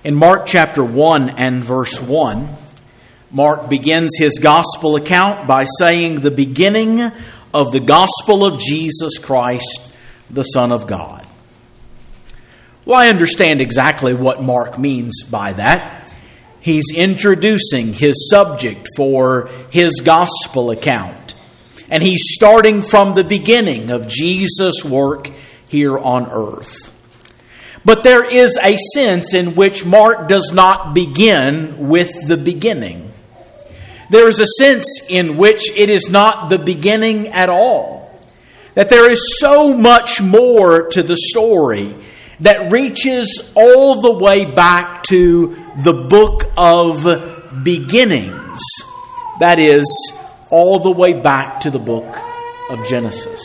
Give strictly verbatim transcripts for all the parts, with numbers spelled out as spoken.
In Mark chapter one and verse one, Mark begins his gospel account by saying the beginning of the gospel of Jesus Christ, the Son of God. Well, I understand exactly what Mark means by that. He's introducing his subject for his gospel account. And he's starting from the beginning of Jesus' work here on earth. But there is a sense in which Mark does not begin with the beginning. There is a sense in which it is not the beginning at all. That there is so much more to the story that reaches all the way back to the book of beginnings. That is, all the way back to the book of Genesis.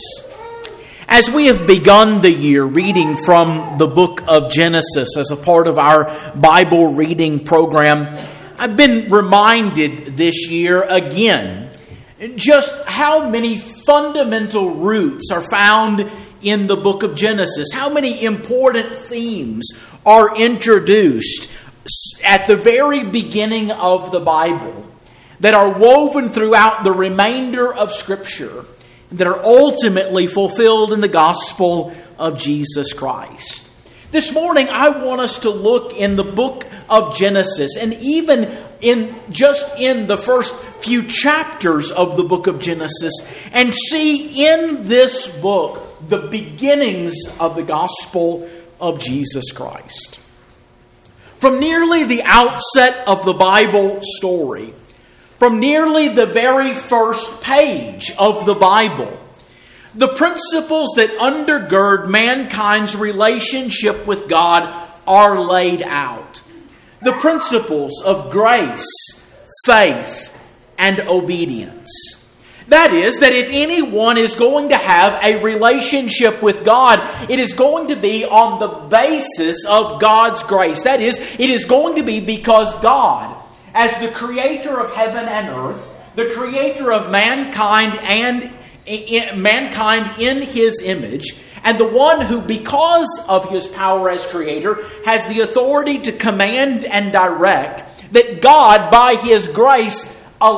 As we have begun the year reading from the book of Genesis as a part of our Bible reading program, I've been reminded this year again just how many fundamental roots are found in the book of Genesis. How many important themes are introduced at the very beginning of the Bible that are woven throughout the remainder of Scripture, that are ultimately fulfilled in the gospel of Jesus Christ. This morning, I want us to look in the book of Genesis, and even in just in the first few chapters of the book of Genesis, and see in this book the beginnings of the gospel of Jesus Christ. From nearly the outset of the Bible story, from nearly the very first page of the Bible, the principles that undergird mankind's relationship with God are laid out. The principles of grace, faith, and obedience. That is, that if anyone is going to have a relationship with God, it is going to be on the basis of God's grace. That is, it is going to be because God, as the creator of heaven and earth, the creator of mankind and in, mankind in His image, and the one who, because of His power as creator, has the authority to command and direct, that God, by His grace,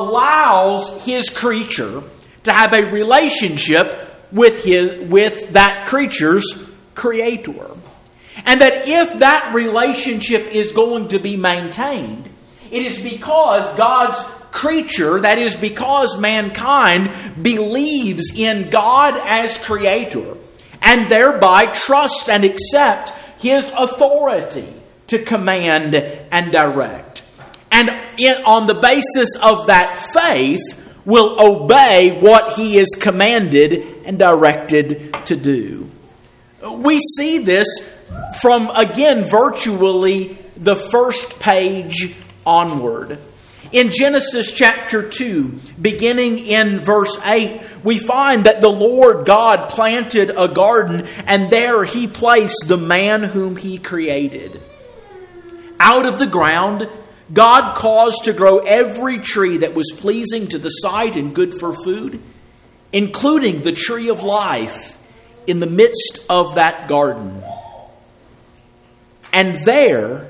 allows His creature to have a relationship with his with that creature's creator. And that if that relationship is going to be maintained, it is because God's creature, that is because mankind, believes in God as creator and thereby trust and accept His authority to command and direct. And in, on the basis of that faith, will obey what He is commanded and directed to do. We see this from, again, virtually the first page onward. In Genesis chapter two, beginning in verse eight, we find that the Lord God planted a garden, and there He placed the man whom He created. Out of the ground, God caused to grow every tree that was pleasing to the sight and good for food, including the tree of life in the midst of that garden. And there,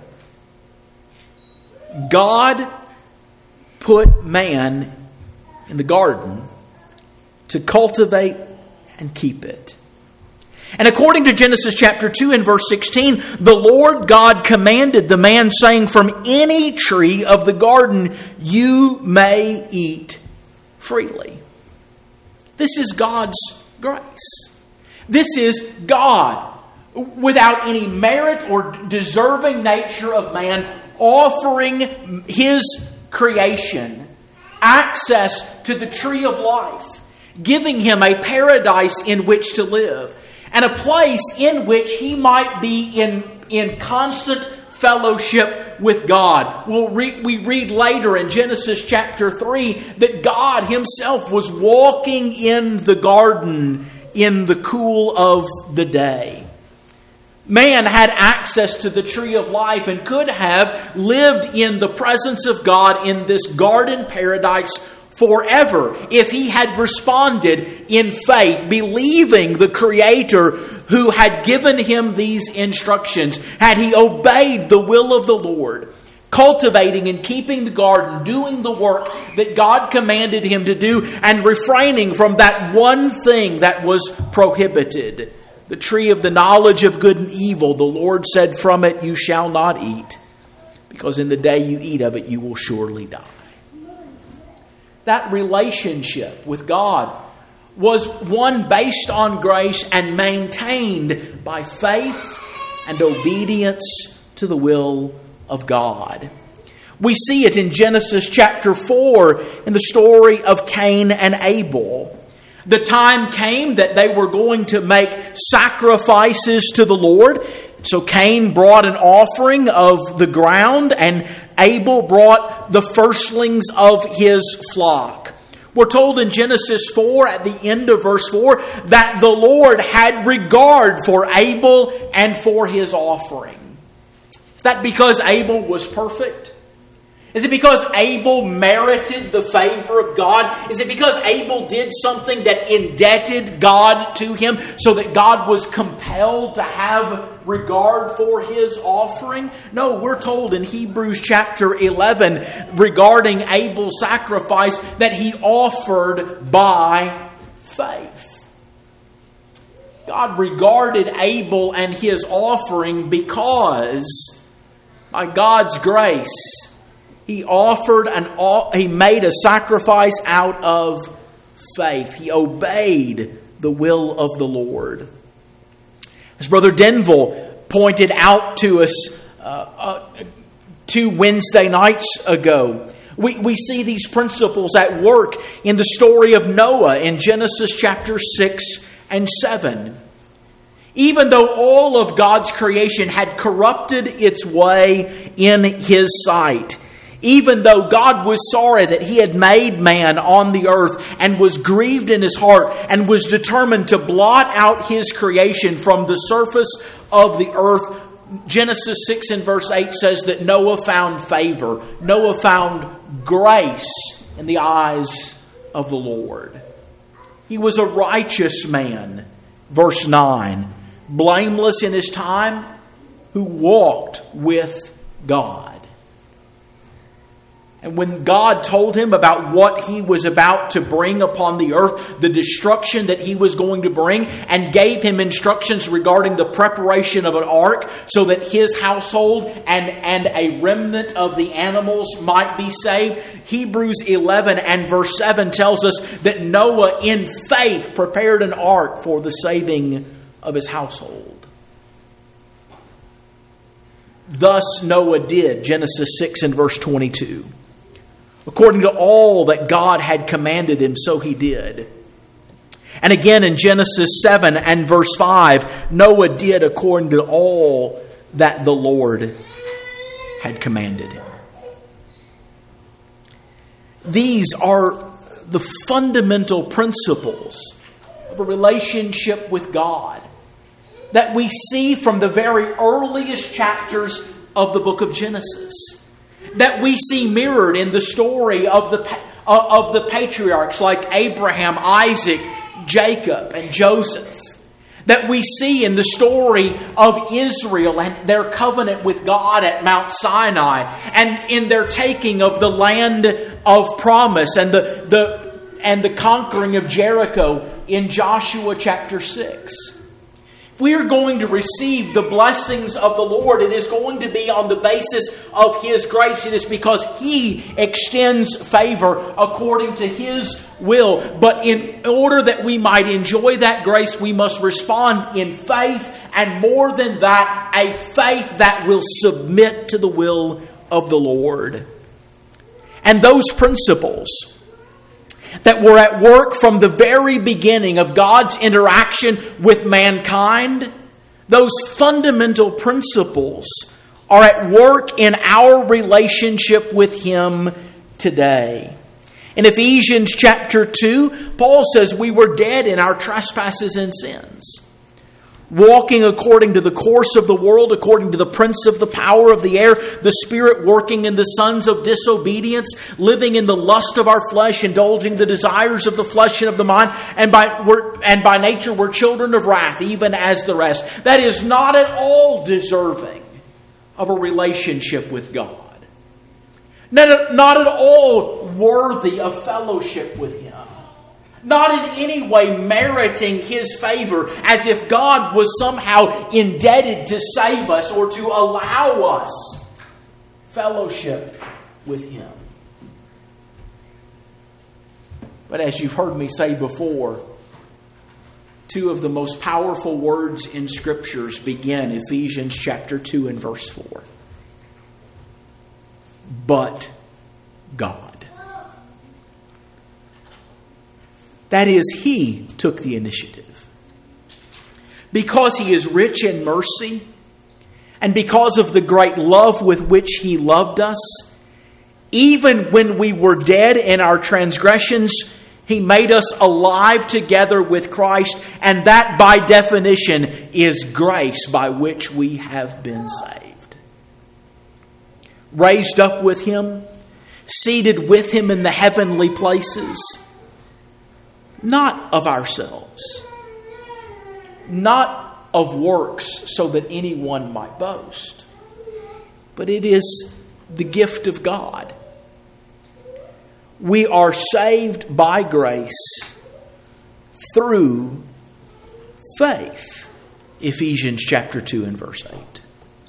God put man in the garden to cultivate and keep it. And according to Genesis chapter two and verse sixteen, the Lord God commanded the man, saying, "From any tree of the garden you may eat freely." This is God's grace. This is God, without any merit or deserving nature of man, offering His creation access to the tree of life, giving him a paradise in which to live, and a place in which he might be in, in constant fellowship with God. We'll re- we read later in Genesis chapter three that God Himself was walking in the garden in the cool of the day. Man had access to the tree of life and could have lived in the presence of God in this garden paradise forever if he had responded in faith, believing the Creator who had given him these instructions. Had he obeyed the will of the Lord, cultivating and keeping the garden, doing the work that God commanded him to do, and refraining from that one thing that was prohibited, the tree of the knowledge of good and evil, the Lord said, "From it you shall not eat, because in the day you eat of it you will surely die." That relationship with God was one based on grace and maintained by faith and obedience to the will of God. We see it in Genesis chapter four in the story of Cain and Abel. The time came that they were going to make sacrifices to the Lord. So Cain brought an offering of the ground, and Abel brought the firstlings of his flock. We're told in Genesis four, at the end of verse four, that the Lord had regard for Abel and for his offering. Is that because Abel was perfect? Is it because Abel merited the favor of God? Is it because Abel did something that indebted God to him so that God was compelled to have regard for his offering? No, we're told in Hebrews chapter eleven regarding Abel's sacrifice that he offered by faith. God regarded Abel and his offering because by God's grace, He offered an he made a sacrifice out of faith. He obeyed the will of the Lord. As Brother Denville pointed out to us uh, uh, two Wednesday nights ago, we, we see these principles at work in the story of Noah in Genesis chapter six and seven. Even though all of God's creation had corrupted its way in His sight, even though God was sorry that He had made man on the earth and was grieved in His heart and was determined to blot out His creation from the surface of the earth, Genesis six and verse eight says that Noah found favor. Noah found grace in the eyes of the Lord. He was a righteous man, verse nine, blameless in his time, who walked with God. And when God told him about what He was about to bring upon the earth, the destruction that He was going to bring, and gave him instructions regarding the preparation of an ark so that his household and, and a remnant of the animals might be saved, Hebrews eleven and verse seven tells us that Noah in faith prepared an ark for the saving of his household. Thus Noah did, Genesis six and verse twenty-two. According to all that God had commanded him, so he did. And again in Genesis seven and verse five, Noah did according to all that the Lord had commanded him. These are the fundamental principles of a relationship with God that we see from the very earliest chapters of the book of Genesis, that we see mirrored in the story of the of the patriarchs like Abraham, Isaac, Jacob, and Joseph, that we see in the story of Israel and their covenant with God at Mount Sinai, and in their taking of the land of promise and the, the and the conquering of Jericho in Joshua chapter six. If we are going to receive the blessings of the Lord, it is going to be on the basis of His grace. It is because He extends favor according to His will. But in order that we might enjoy that grace, we must respond in faith, and more than that, a faith that will submit to the will of the Lord. And those principles that were at work from the very beginning of God's interaction with mankind, those fundamental principles are at work in our relationship with Him today. In Ephesians chapter two, Paul says we were dead in our trespasses and sins. walking according to the course of the world, according to the prince of the power of the air, the spirit working in the sons of disobedience, living in the lust of our flesh, indulging the desires of the flesh and of the mind, and by we're, and by nature we're children of wrath, even as the rest. That is not at all deserving of a relationship with God. Not, not at all worthy of fellowship with Him. Not in any way meriting His favor, as if God was somehow indebted to save us or to allow us fellowship with Him. But as you've heard me say before, two of the most powerful words in Scriptures begin Ephesians chapter two and verse four. But God. That is, He took the initiative. Because He is rich in mercy, and because of the great love with which He loved us, even when we were dead in our transgressions, He made us alive together with Christ, and that by definition is grace by which we have been saved. Raised up with Him, seated with Him in the heavenly places, not of ourselves, not of works so that anyone might boast, but it is the gift of God. We are saved by grace through faith. Ephesians chapter two and verse eight.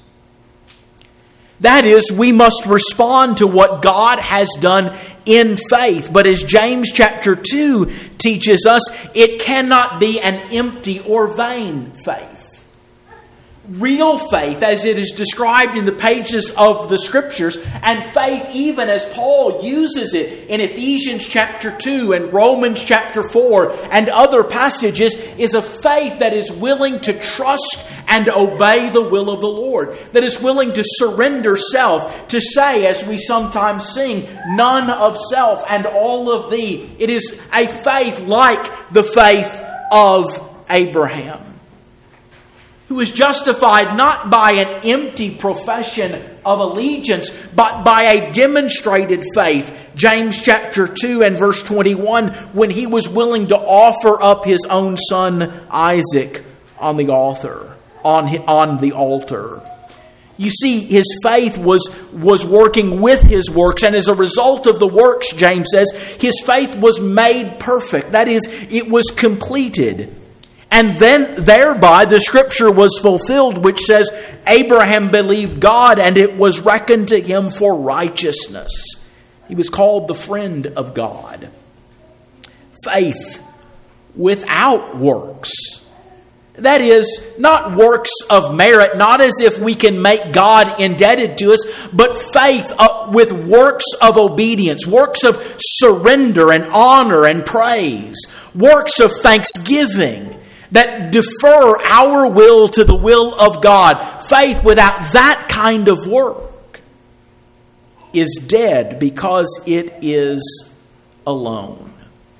That is, we must respond to what God has done in faith. But as James chapter two teaches us, it cannot be an empty or vain faith. Real faith, as it is described in the pages of the Scriptures, and faith even as Paul uses it in Ephesians chapter two and Romans chapter four and other passages, is a faith that is willing to trust and obey the will of the Lord, that is willing to surrender self, to say, as we sometimes sing, none of self and all of thee. It is a faith like the faith of Abraham, who was justified not by an empty profession of allegiance, but by a demonstrated faith. James chapter two and verse twenty-one, when he was willing to offer up his own son Isaac on the altar, on, on the altar. You see, his faith was, was working with his works, and as a result of the works, James says, his faith was made perfect. That is, it was completed. And then thereby the Scripture was fulfilled, which says, Abraham believed God, and it was reckoned to him for righteousness. He was called the friend of God. Faith without works. That is, not works of merit, not as if we can make God indebted to us, but faith uh, with works of obedience, works of surrender and honor and praise, works of thanksgiving that defer our will to the will of God. Faith without that kind of work is dead because it is alone.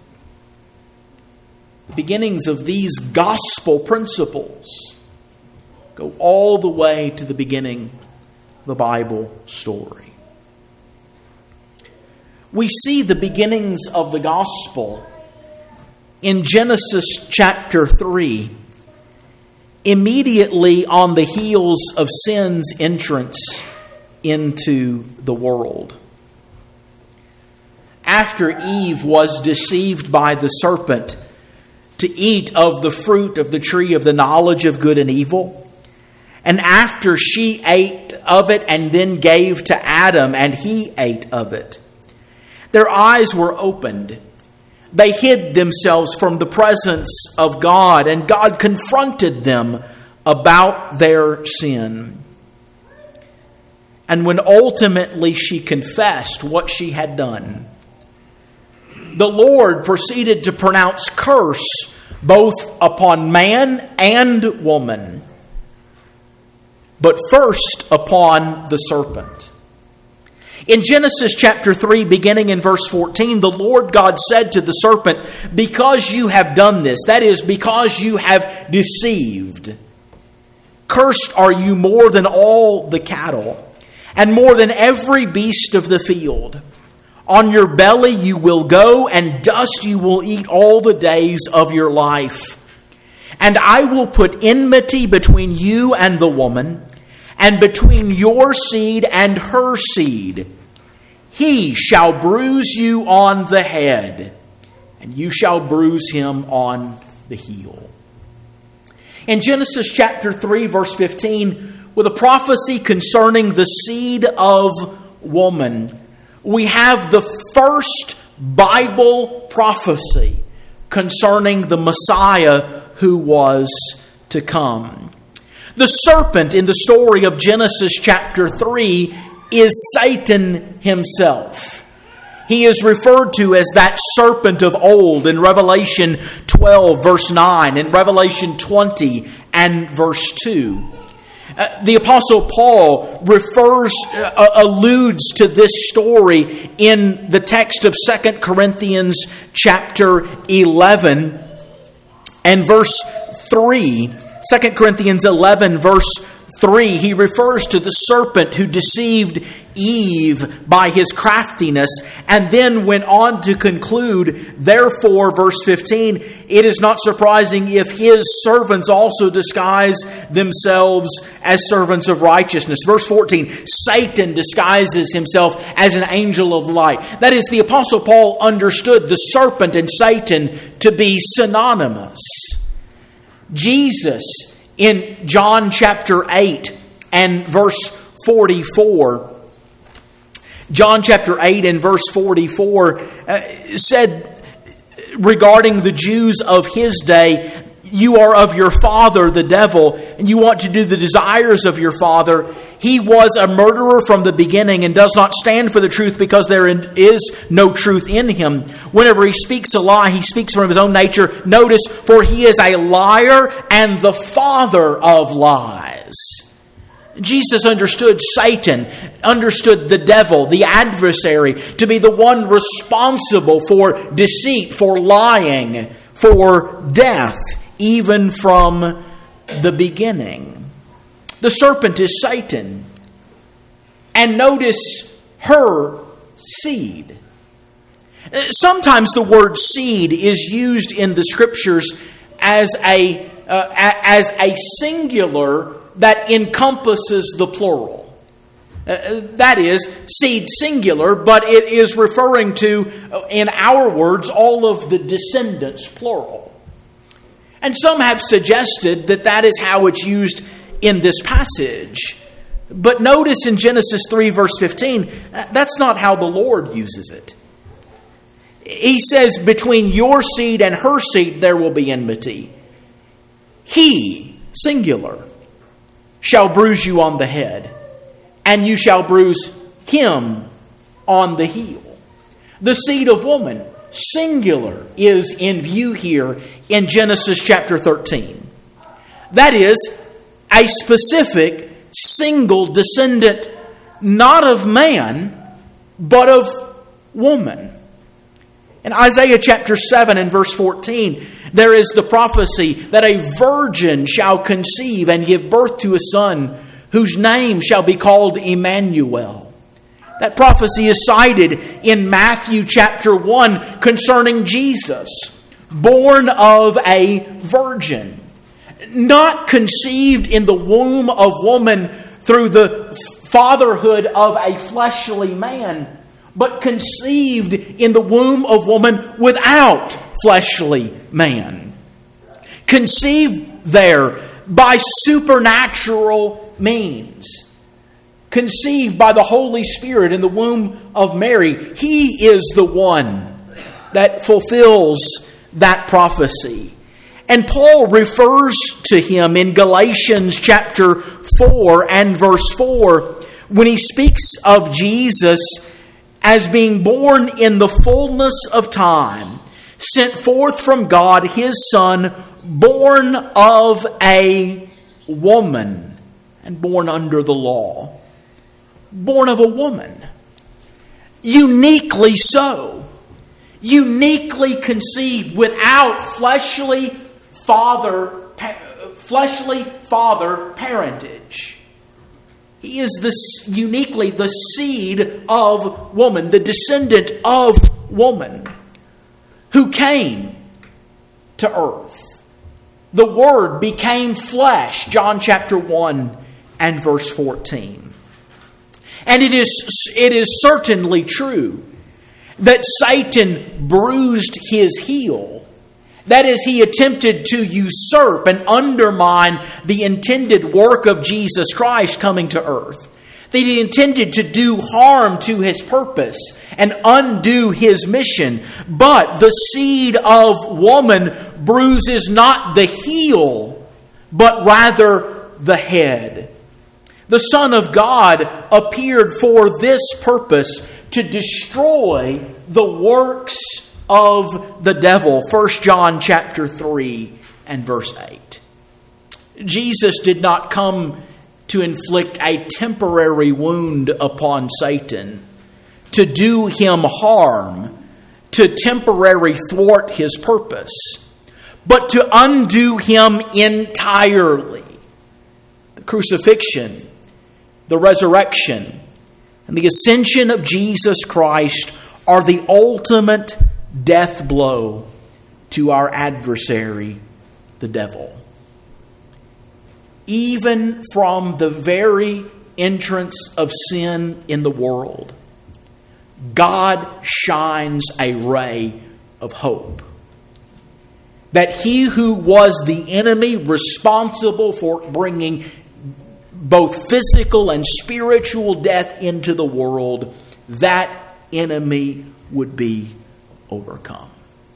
The beginnings of these gospel principles go all the way to the beginning of the Bible story. We see the beginnings of the gospel in Genesis chapter three, immediately on the heels of sin's entrance into the world. After Eve was deceived by the serpent to eat of the fruit of the tree of the knowledge of good and evil, and after she ate of it and then gave to Adam and he ate of it, their eyes were opened. They hid themselves from the presence of God, and God confronted them about their sin. And when ultimately she confessed what she had done, the Lord proceeded to pronounce curse both upon man and woman, but first upon the serpent. In Genesis chapter three, beginning in verse fourteen, the Lord God said to the serpent, because you have done this, that is, because you have deceived Cursed are you more than all the cattle, and more than every beast of the field. On your belly you will go, and dust you will eat all the days of your life. And I will put enmity between you and the woman, and between your seed and her seed. He shall bruise you on the head, and you shall bruise him on the heel. In Genesis chapter three, verse fifteen, with a prophecy concerning the seed of woman, we have the first Bible prophecy concerning the Messiah who was to come. The serpent in the story of Genesis chapter three is Satan himself. He is referred to as that serpent of old in Revelation twelve, verse nine, and Revelation twenty and verse two. Uh, the Apostle Paul refers, uh, alludes to this story in the text of Second Corinthians chapter eleven and verse three. Second Corinthians eleven, verse three. He refers to the serpent who deceived Eve by his craftiness, and then went on to conclude, therefore, verse fifteen, it is not surprising if his servants also disguise themselves as servants of righteousness. Verse fourteen, Satan disguises himself as an angel of light. That is, the Apostle Paul understood the serpent and Satan to be synonymous. Jesus, in John chapter eight and verse forty-four, John chapter eight and verse forty-four uh, said regarding the Jews of his day, you are of your father, the devil, and you want to do the desires of your father. He was a murderer from the beginning and does not stand for the truth because there is no truth in him. Whenever he speaks a lie, he speaks from his own nature. Notice, for he is a liar and the father of lies. Jesus understood Satan, understood the devil, the adversary, to be the one responsible for deceit, for lying, for death, even from the beginning. The serpent is Satan. And notice her seed. Sometimes the word seed is used in the Scriptures as a, uh, as a singular that encompasses the plural. Uh, that is, seed singular, but it is referring to, in our words, all of the descendants, plural. And some have suggested that that is how it's used in this passage. But notice in Genesis three, verse fifteen, that's not how the Lord uses it. He says, between your seed and her seed there will be enmity. He, singular, shall bruise you on the head, and you shall bruise him on the heel. The seed of woman, singular, is in view here in Genesis chapter thirteen. That is, a specific single descendant, not of man, but of woman. In Isaiah chapter seven and verse fourteen, there is the prophecy that a virgin shall conceive and give birth to a son, whose name shall be called Emmanuel. That prophecy is cited in Matthew chapter one concerning Jesus, born of a virgin, not conceived in the womb of woman through the fatherhood of a fleshly man, but conceived in the womb of woman without fleshly man. Conceived there by supernatural means. Conceived by the Holy Spirit in the womb of Mary. He is the one that fulfills that prophecy. And Paul refers to him in Galatians chapter four and verse four when he speaks of Jesus as being born in the fullness of time, sent forth from God, his Son, born of a woman and born under the law. Born of a woman. Uniquely so. Uniquely conceived without fleshly father, fleshly father parentage. He is the, uniquely the seed of woman, the descendant of woman, who came to earth. The Word became flesh, John chapter one and verse fourteen. And it is, it is certainly true that Satan bruised his heel. That is, he attempted to usurp and undermine the intended work of Jesus Christ coming to earth. That he intended to do harm to his purpose and undo his mission. But the seed of woman bruises not the heel, but rather the head. The Son of God appeared for this purpose, to destroy the works of the devil. First John chapter three and verse eight. Jesus did not come to inflict a temporary wound upon Satan, to do him harm, to temporarily thwart his purpose, but to undo him entirely. The crucifixion, the resurrection, and the ascension of Jesus Christ are the ultimate death blow to our adversary, the devil. Even from the very entrance of sin in the world, God shines a ray of hope. That he who was the enemy responsible for bringing both physical and spiritual death into the world, that enemy would be overcome.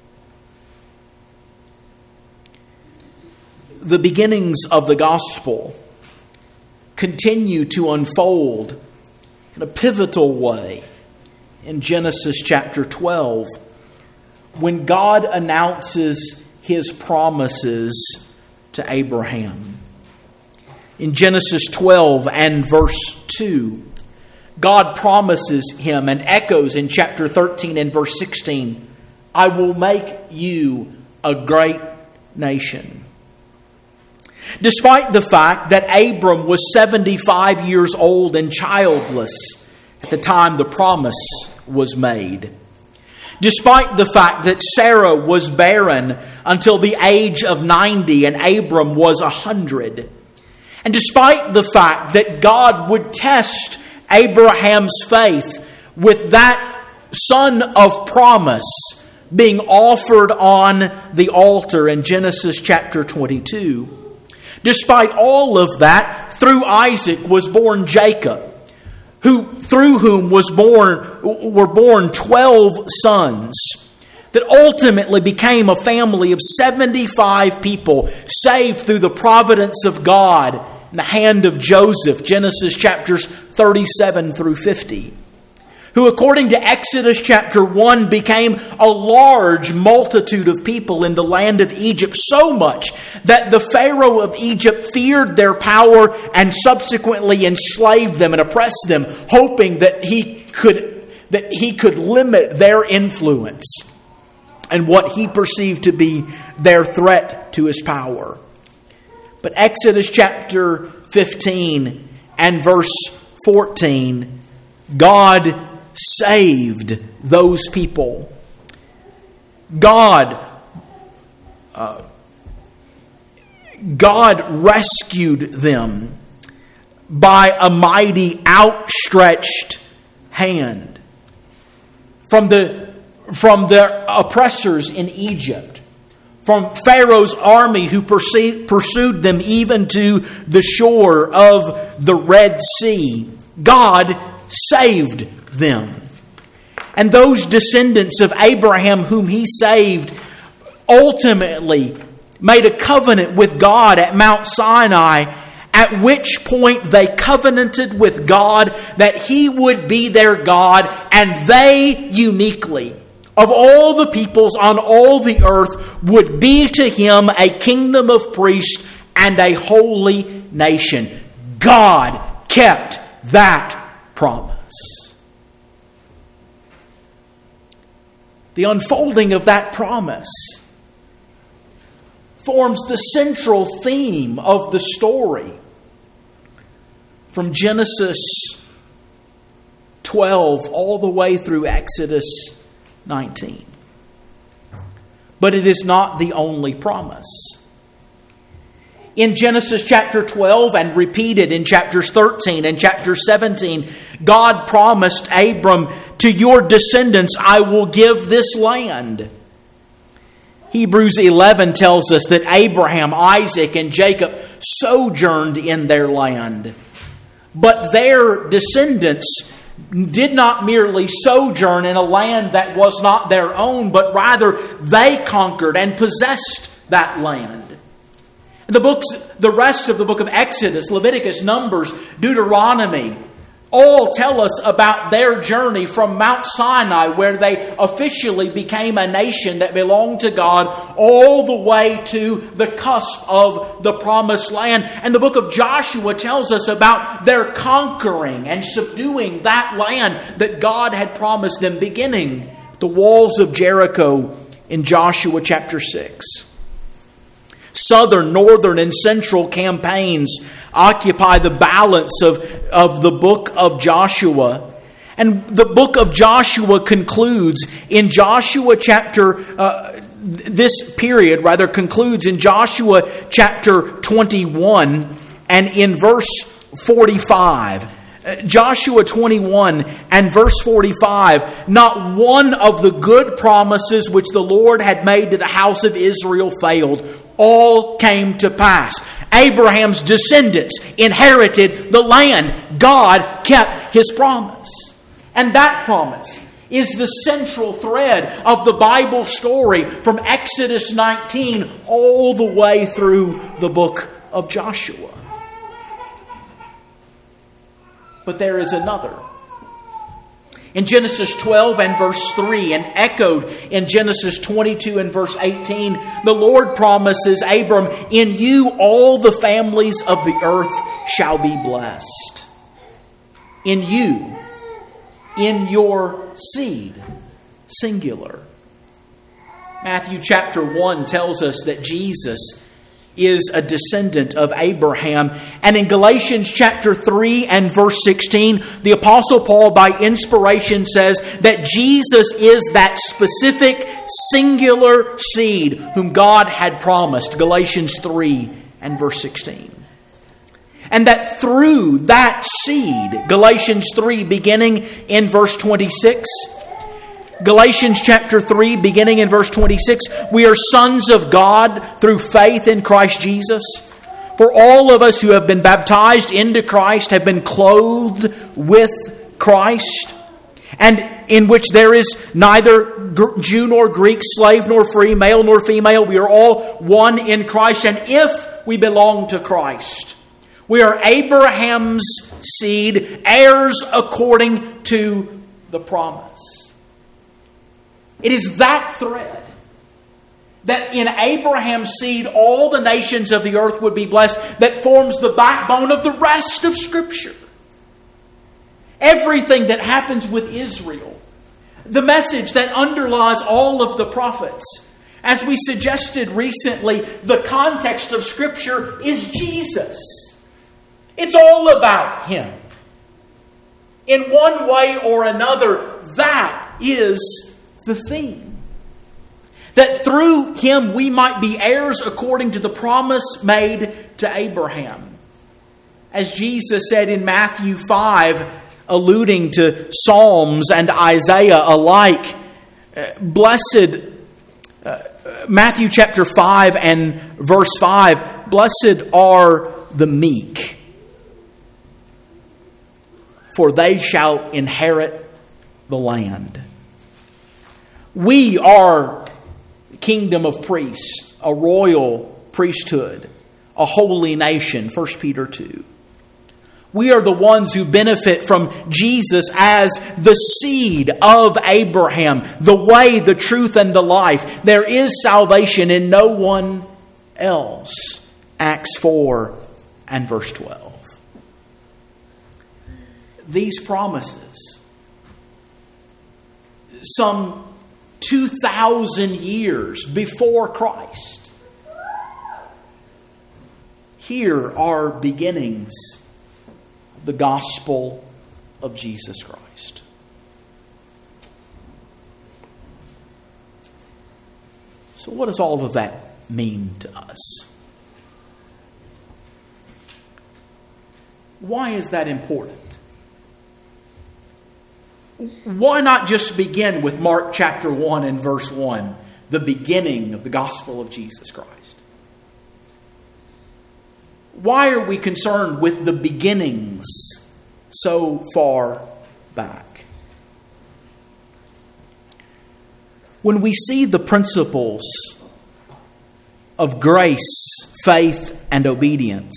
The beginnings of the gospel continue to unfold in a pivotal way in Genesis chapter twelve, when God announces his promises to Abraham. In Genesis twelve and verse two, God promises him and echoes in chapter thirteen and verse sixteen, "I will make you a great nation." Despite the fact that Abram was seventy-five years old and childless at the time the promise was made. Despite the fact that Sarah was barren until the age of ninety and Abram was one hundred. And despite the fact that God would test Abraham's faith with that son of promise being offered on the altar in Genesis chapter twenty-two. Despite all of that, through Isaac was born Jacob, who through whom was born were born twelve sons, that ultimately became a family of seventy-five people, saved through the providence of God in the hand of Joseph, Genesis chapters thirty-seven through fifty. Who, according to Exodus chapter one, became a large multitude of people in the land of Egypt, so much that the Pharaoh of Egypt feared their power and subsequently enslaved them and oppressed them, hoping that he could, that he could limit their influence and what he perceived to be their threat to his power. But Exodus chapter fifteen and verse fourteen, God saved those people. God, uh, God rescued them by a mighty outstretched hand from the from their oppressors in Egypt, from Pharaoh's army who pursued, pursued them even to the shore of the Red Sea. God saved them. And those descendants of Abraham whom he saved ultimately made a covenant with God at Mount Sinai, at which point they covenanted with God that he would be their God, and they uniquely, of all the peoples on all the earth, would be to him a kingdom of priests and a holy nation. God kept that promise. The unfolding of that promise forms the central theme of the story. From Genesis twelve all the way through Exodus nineteen. But it is not the only promise. In Genesis chapter twelve and repeated in chapters thirteen and chapter seventeen, God promised Abram, to your descendants I will give this land. Hebrews eleven tells us that Abraham, Isaac, and Jacob sojourned in their land. But their descendants did not merely sojourn in a land that was not their own, but rather they conquered and possessed that land. The books, the rest of the book of Exodus, Leviticus, Numbers, Deuteronomy, all tell us about their journey from Mount Sinai, where they officially became a nation that belonged to God, all the way to the cusp of the promised land. And the book of Joshua tells us about their conquering and subduing that land that God had promised them, beginning the walls of Jericho in Joshua chapter six. Southern, northern, and central campaigns occupy the balance of, of the book of Joshua. And the book of Joshua concludes in Joshua chapter, uh, this period rather concludes in Joshua chapter twenty-one and in verse forty-five. Joshua twenty-one and verse forty-five, not one of the good promises which the Lord had made to the house of Israel failed. All came to pass. Abraham's descendants inherited the land. God kept His promise. And that promise is the central thread of the Bible story from Exodus nineteen all the way through the book of Joshua. But there is another. In Genesis twelve and verse three, and echoed in Genesis twenty-two and verse eighteen, the Lord promises Abram, in you all the families of the earth shall be blessed. In you, in your seed, singular. Matthew chapter one tells us that Jesus is a descendant of Abraham. And in Galatians chapter three and verse sixteen, the Apostle Paul by inspiration says that Jesus is that specific singular seed whom God had promised. Galatians three and verse sixteen. And that through that seed, Galatians three beginning in verse twenty-six, Galatians chapter three, beginning in verse twenty-six, we are sons of God through faith in Christ Jesus. For all of us who have been baptized into Christ have been clothed with Christ, and in which there is neither Jew nor Greek, slave nor free, male nor female. We are all one in Christ, and if we belong to Christ, we are Abraham's seed, heirs according to the promise. It is that thread that in Abraham's seed all the nations of the earth would be blessed that forms the backbone of the rest of Scripture. Everything that happens with Israel, the message that underlies all of the prophets. As we suggested recently, the context of Scripture is Jesus. It's all about Him. In one way or another, that is the theme. That through Him we might be heirs according to the promise made to Abraham. As Jesus said in Matthew five, alluding to Psalms and Isaiah alike, blessed, uh, Matthew chapter five and verse five, blessed are the meek, for they shall inherit the land. We are a kingdom of priests, a royal priesthood, a holy nation, First Peter two. We are the ones who benefit from Jesus as the seed of Abraham, the way, the truth, and the life. There is salvation in no one else. Acts four and verse twelve. These promises, some two thousand years before Christ, Here are beginnings of the gospel of Jesus Christ. So what does all of that mean to us? Why is that important? Why not just begin with Mark chapter one and verse one, the beginning of the gospel of Jesus Christ? Why are we concerned with the beginnings so far back? When we see the principles of grace, faith, and obedience,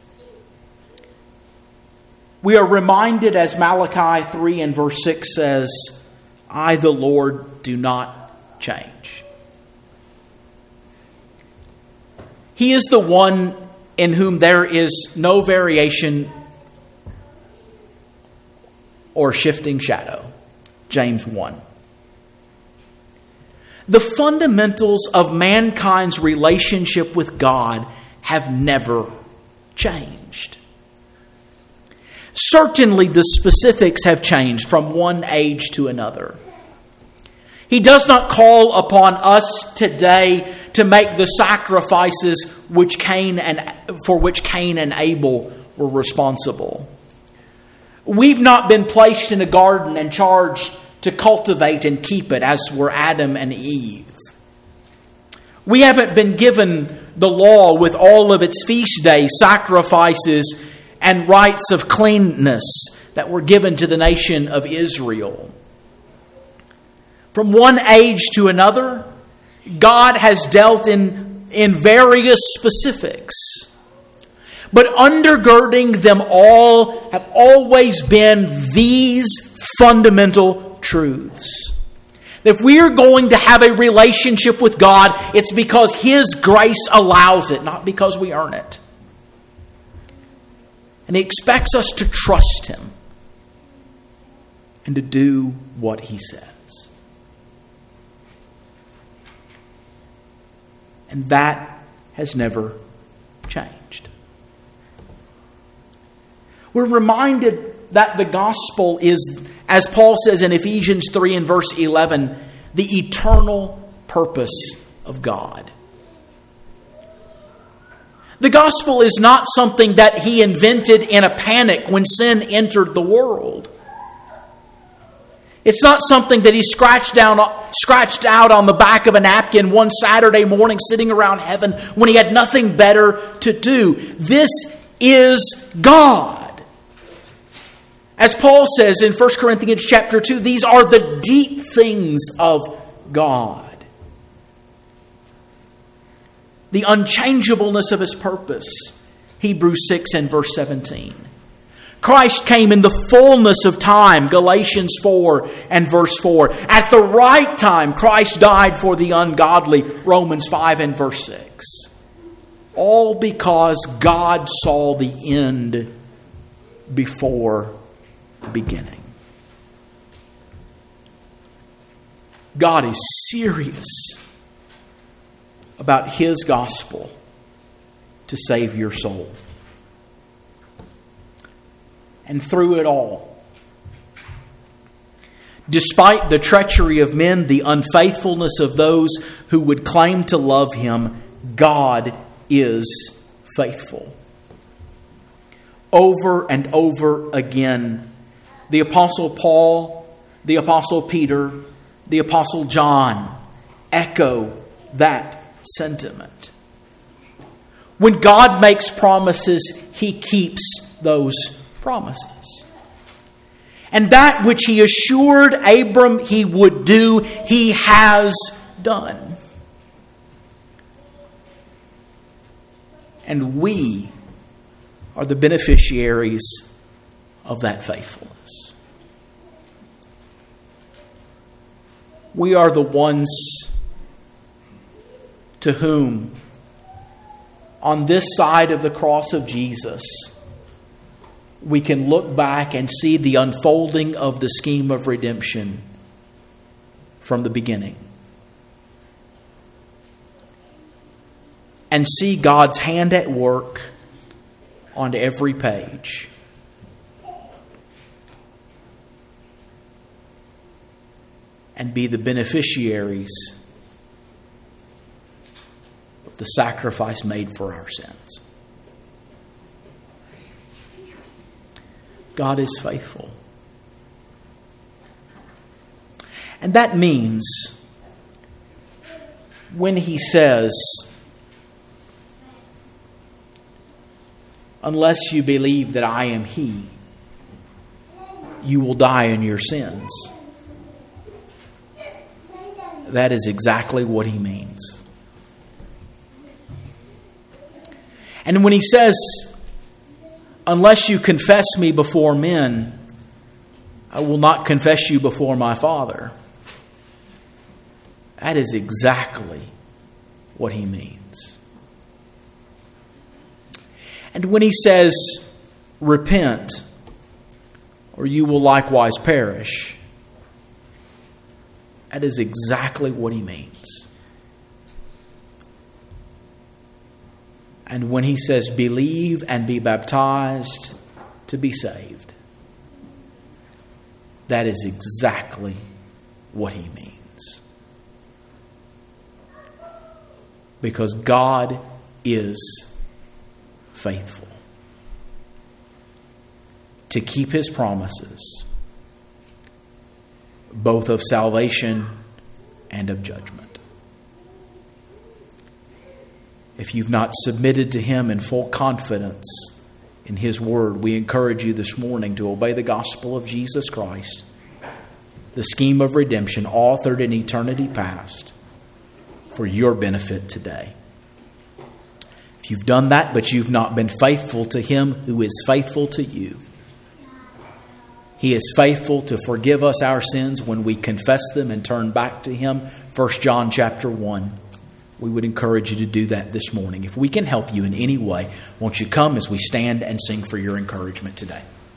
we are reminded, as Malachi three and verse six says, I, the Lord, do not change. He is the one in whom there is no variation or shifting shadow. James one. The fundamentals of mankind's relationship with God have never changed. Certainly the specifics have changed from one age to another. He does not call upon us today to make the sacrifices which Cain and for which Cain and Abel were responsible. We've not been placed in a garden and charged to cultivate and keep it as were Adam and Eve. We haven't been given the law with all of its feast days, sacrifices, and rites of cleanness that were given to the nation of Israel. From one age to another, God has dealt in, in various specifics. But undergirding them all have always been these fundamental truths. If we are going to have a relationship with God, it's because His grace allows it, not because we earn it. And He expects us to trust Him and to do what He says. And that has never changed. We're reminded that the gospel is, as Paul says in Ephesians three and verse eleven, the eternal purpose of God. The gospel is not something that He invented in a panic when sin entered the world. It's not something that He scratched down, scratched out on the back of a napkin one Saturday morning sitting around heaven when He had nothing better to do. This is God. As Paul says in First Corinthians chapter two, these are the deep things of God. The unchangeableness of His purpose. Hebrews six and verse seventeen. Christ came in the fullness of time. Galatians four and verse four. At the right time, Christ died for the ungodly. Romans five and verse six. All because God saw the end before the beginning. God is serious about His gospel to save your soul. And through it all, despite the treachery of men, the unfaithfulness of those who would claim to love Him, God is faithful. Over and over again, the Apostle Paul, the Apostle Peter, the Apostle John echo that sentiment. When God makes promises, He keeps those promises. And that which He assured Abram He would do, He has done. And we are the beneficiaries of that faithfulness. We are the ones to whom, on this side of the cross of Jesus, we can look back and see the unfolding of the scheme of redemption from the beginning. And see God's hand at work on every page. And be the beneficiaries of the sacrifice made for our sins. God is faithful. And that means when He says, unless you believe that I am He, you will die in your sins. That is exactly what He means. And when He says, unless you confess me before men, I will not confess you before my Father. That is exactly what He means. And when He says, repent, or you will likewise perish, that is exactly what He means. And when He says, believe and be baptized to be saved, that is exactly what He means. Because God is faithful to keep His promises, both of salvation and of judgment. If you've not submitted to Him in full confidence in His Word, we encourage you this morning to obey the gospel of Jesus Christ, the scheme of redemption authored in eternity past, for your benefit today. If you've done that, but you've not been faithful to Him who is faithful to you, He is faithful to forgive us our sins when we confess them and turn back to Him. First John chapter one. We would encourage you to do that this morning. If we can help you in any way, won't you come as we stand and sing for your encouragement today?